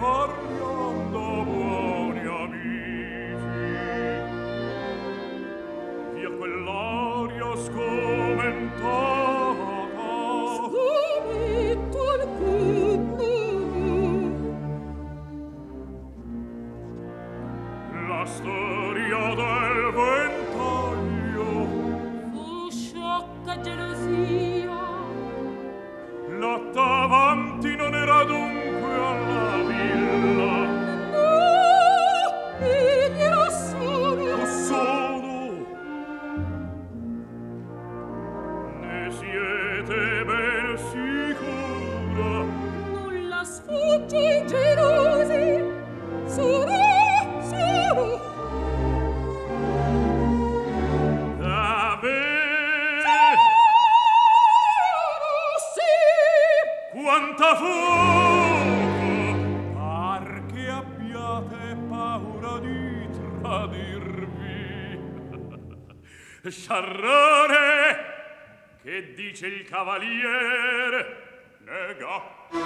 parliam da buoni amici. Via quell'aria sgomentata. Sgomento alcun La storia del ventaglio, fu sciocca gelosia. lotta avanti non era dunque alla villa. No, egli era solo. Solo ne siete ben sicura? Nulla sfugge ai gelosi. Solo. Quanta fuoco! Par che abbiate paura di tradirvi. Sciarrone, che dice il cavaliere? Nega.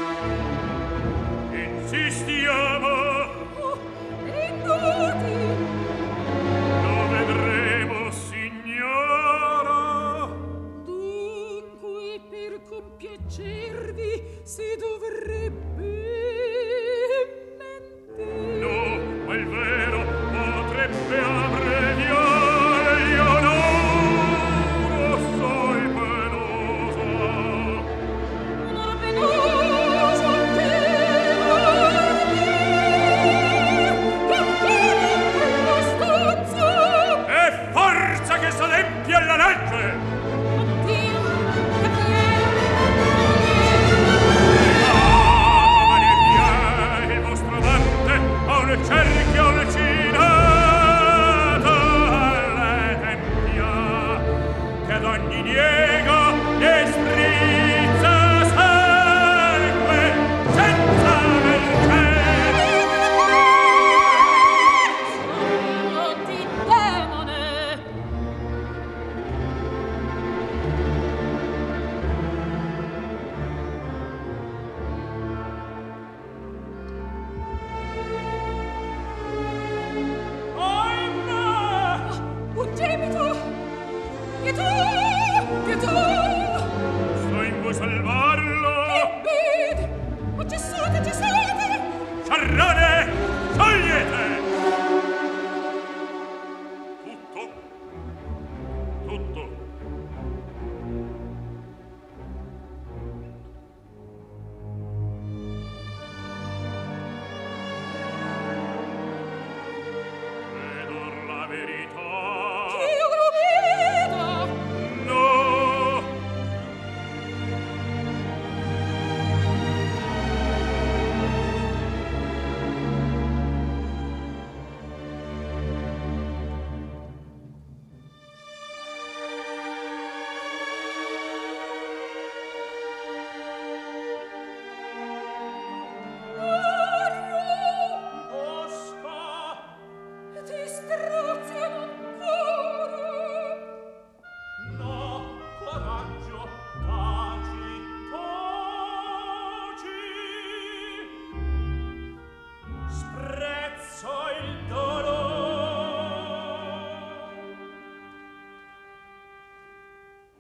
Insistiamo. Oh, inutile. Lo vedremo, signora. Dunque, per compiacervi, si dovrebbe mentire. No, ma il vero potrebbe abbreviare. Io non soy penosa. Una penosa che quella stanza. E forza che s'adempie alla legge! Oddio, che Il vostro amante ha un cerchio alcinato alle tempia, che ad ogni niego e sprizza sangue senza mercé. sono di demone. Un gemito! Che tu! Sto in voi salvarlo. Vedi! Ma cessate! Sciarrone, togliete!